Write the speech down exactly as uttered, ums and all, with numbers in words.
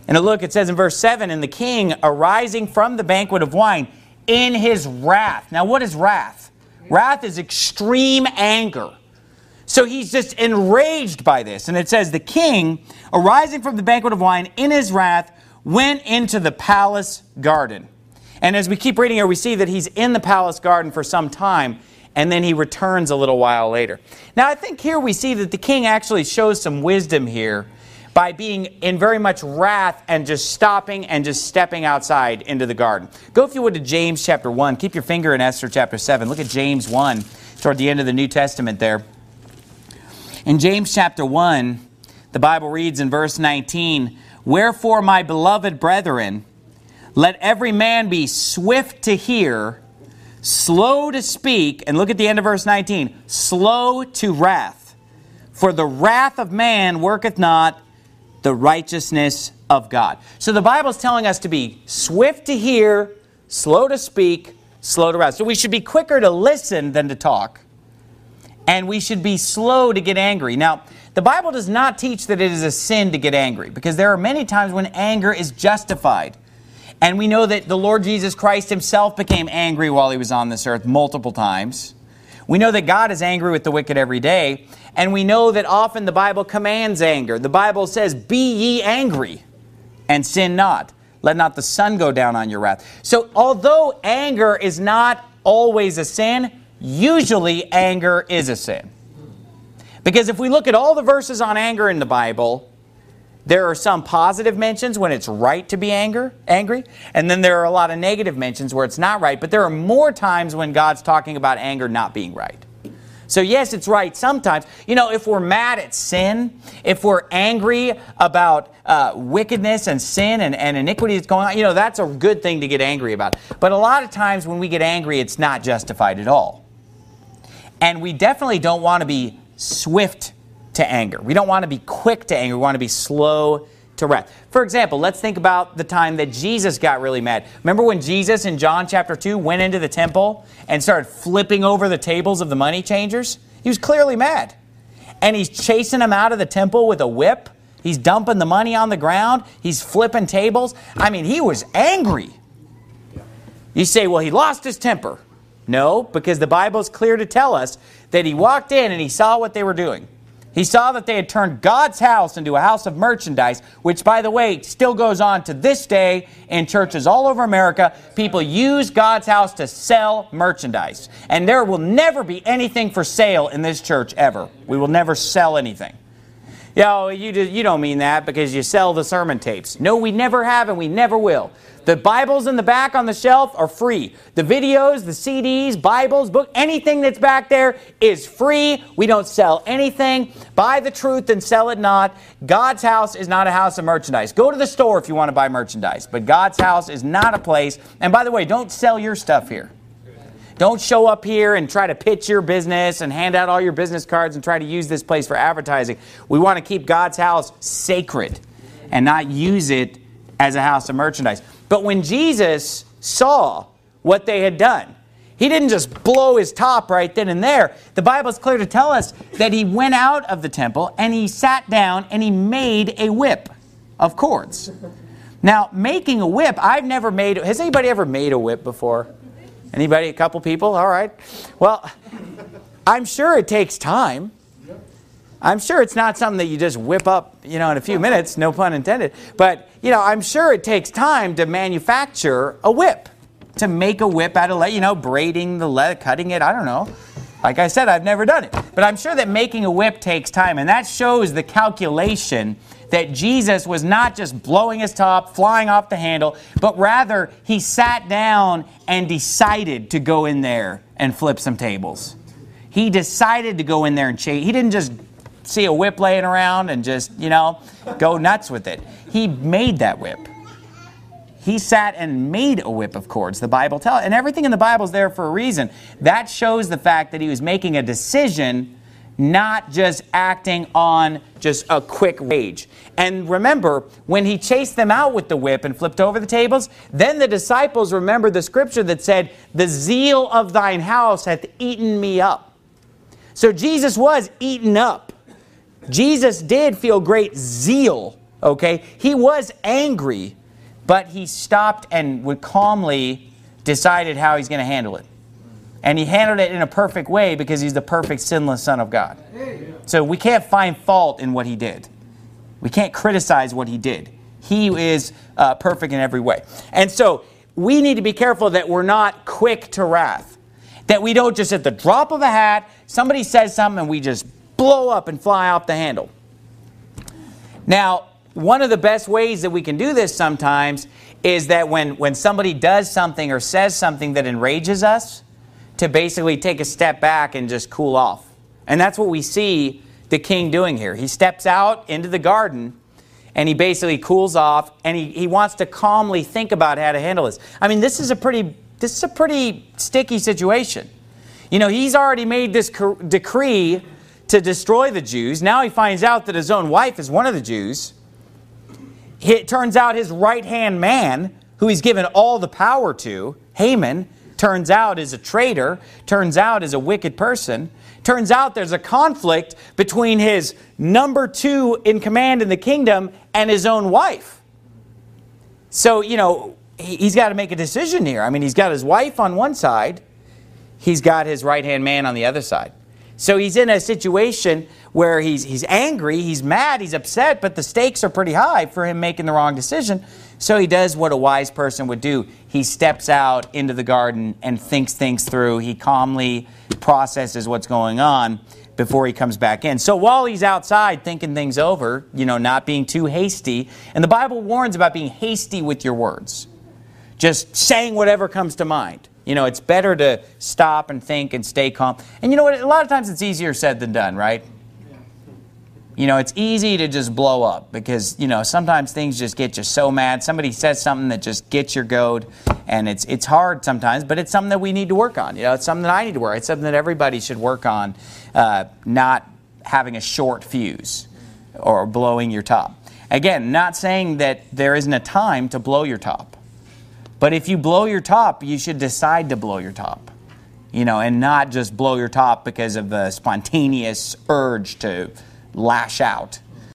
And look, it says in verse seven, and the king arising from the banquet of wine in his wrath. Now what is wrath? Wrath is extreme anger. So he's just enraged by this. And it says, the king arising from the banquet of wine in his wrath went into the palace garden. And as we keep reading here, we see that he's in the palace garden for some time, and then he returns a little while later. Now I think here we see that the king actually shows some wisdom here by being in very much wrath and just stopping and just stepping outside into the garden. Go, if you would, to James chapter one. Keep your finger in Esther chapter seven. Look at James one, toward the end of the New Testament there. In James chapter one, the Bible reads in verse nineteen, wherefore, my beloved brethren, let every man be swift to hear, slow to speak, and look at the end of verse nineteen, slow to wrath. For the wrath of man worketh not the righteousness of God. So the Bible is telling us to be swift to hear, slow to speak, slow to wrath. So we should be quicker to listen than to talk. And we should be slow to get angry. Now, the Bible does not teach that it is a sin to get angry, because there are many times when anger is justified. And we know that the Lord Jesus Christ himself became angry while he was on this earth multiple times. We know that God is angry with the wicked every day. And we know that often the Bible commands anger. The Bible says, be ye angry and sin not. Let not the sun go down on your wrath. So although anger is not always a sin, usually anger is a sin. Because if we look at all the verses on anger in the Bible, there are some positive mentions when it's right to be anger, angry. And then there are a lot of negative mentions where it's not right. But there are more times when God's talking about anger not being right. So yes, it's right sometimes. You know, if we're mad at sin, if we're angry about uh, wickedness and sin and, and iniquity that's going on, you know, that's a good thing to get angry about. But a lot of times when we get angry, it's not justified at all. And we definitely don't want to be swift to anger. We don't want to be quick to anger. We want to be slow to wrath. For example, let's think about the time that Jesus got really mad. Remember when Jesus in John chapter two went into the temple and started flipping over the tables of the money changers? He was clearly mad. And he's chasing them out of the temple with a whip. He's dumping the money on the ground. He's flipping tables. I mean, he was angry. You say, well, he lost his temper. No, because the Bible is clear to tell us that he walked in and he saw what they were doing. He saw that they had turned God's house into a house of merchandise, which, by the way, still goes on to this day in churches all over America. People use God's house to sell merchandise. And there will never be anything for sale in this church ever. We will never sell anything. You know, you, just, you don't mean that because you sell the sermon tapes. No, we never have and we never will. The Bibles in the back on the shelf are free. The videos, the C Ds, Bibles, book, anything that's back there is free. We don't sell anything. Buy the truth and sell it not. God's house is not a house of merchandise. Go to the store if you want to buy merchandise. But God's house is not a place. And by the way, don't sell your stuff here. Don't show up here and try to pitch your business and hand out all your business cards and try to use this place for advertising. We want to keep God's house sacred and not use it as a house of merchandise. But when Jesus saw what they had done, he didn't just blow his top right then and there. The Bible is clear to tell us that he went out of the temple and he sat down and he made a whip of cords. Now, making a whip, I've never made... Has anybody ever made a whip before? Anybody? A couple people? All right. Well, I'm sure it takes time. I'm sure it's not something that you just whip up, you know, in a few minutes, no pun intended. But, you know, I'm sure it takes time to manufacture a whip, to make a whip out of leather, you know, braiding the leather, cutting it, I don't know. Like I said, I've never done it. But I'm sure that making a whip takes time, and that shows the calculation that Jesus was not just blowing his top, flying off the handle, but rather he sat down and decided to go in there and flip some tables. He decided to go in there and chase. He didn't just see a whip laying around and just, you know, go nuts with it. He made that whip. He sat and made a whip of cords, the Bible tells. And everything in the Bible is there for a reason. That shows the fact that he was making a decision, not just acting on just a quick rage. And remember, when he chased them out with the whip and flipped over the tables, then the disciples remembered the scripture that said, the zeal of thine house hath eaten me up. So Jesus was eaten up. Jesus did feel great zeal Okay? He was angry, but he stopped and would calmly decided how he's going to handle it. And he handled it in a perfect way because he's the perfect sinless Son of God. So we can't find fault in what he did. We can't criticize what he did. He is uh, perfect in every way. And so we need to be careful that we're not quick to wrath. That we don't just at the drop of a hat, somebody says something and we just blow up and fly off the handle. Now, one of the best ways that we can do this sometimes is that when, when somebody does something or says something that enrages us, to basically take a step back and just cool off. And that's what we see the king doing here. He steps out into the garden and he basically cools off and he, he wants to calmly think about how to handle this. I mean, this is a pretty this is a pretty sticky situation. You know, he's already made this co- decree to destroy the Jews. Now he finds out that his own wife is one of the Jews. It turns out his right-hand man, who he's given all the power to, Haman, turns out is a traitor, turns out is a wicked person. Turns out there's a conflict between his number two in command in the kingdom and his own wife. So, you know, he's got to make a decision here. I mean, he's got his wife on one side. He's got his right-hand man on the other side. So he's in a situation where he's, he's angry, he's mad, he's upset, but the stakes are pretty high for him making the wrong decision. So he does what a wise person would do. He steps out into the garden and thinks things through. He calmly processes what's going on before he comes back in. So while he's outside thinking things over, you know, not being too hasty, and the Bible warns about being hasty with your words. Just saying whatever comes to mind. You know, it's better to stop and think and stay calm. And you know what? A lot of times it's easier said than done, right? You know, it's easy to just blow up because, you know, sometimes things just get you so mad. Somebody says something that just gets your goad, and it's it's hard sometimes, but it's something that we need to work on. You know, it's something that I need to work on. It's something that everybody should work on, uh, not having a short fuse or blowing your top. Again, not saying that there isn't a time to blow your top. But if you blow your top, you should decide to blow your top. You know, and not just blow your top because of the spontaneous urge to lash out.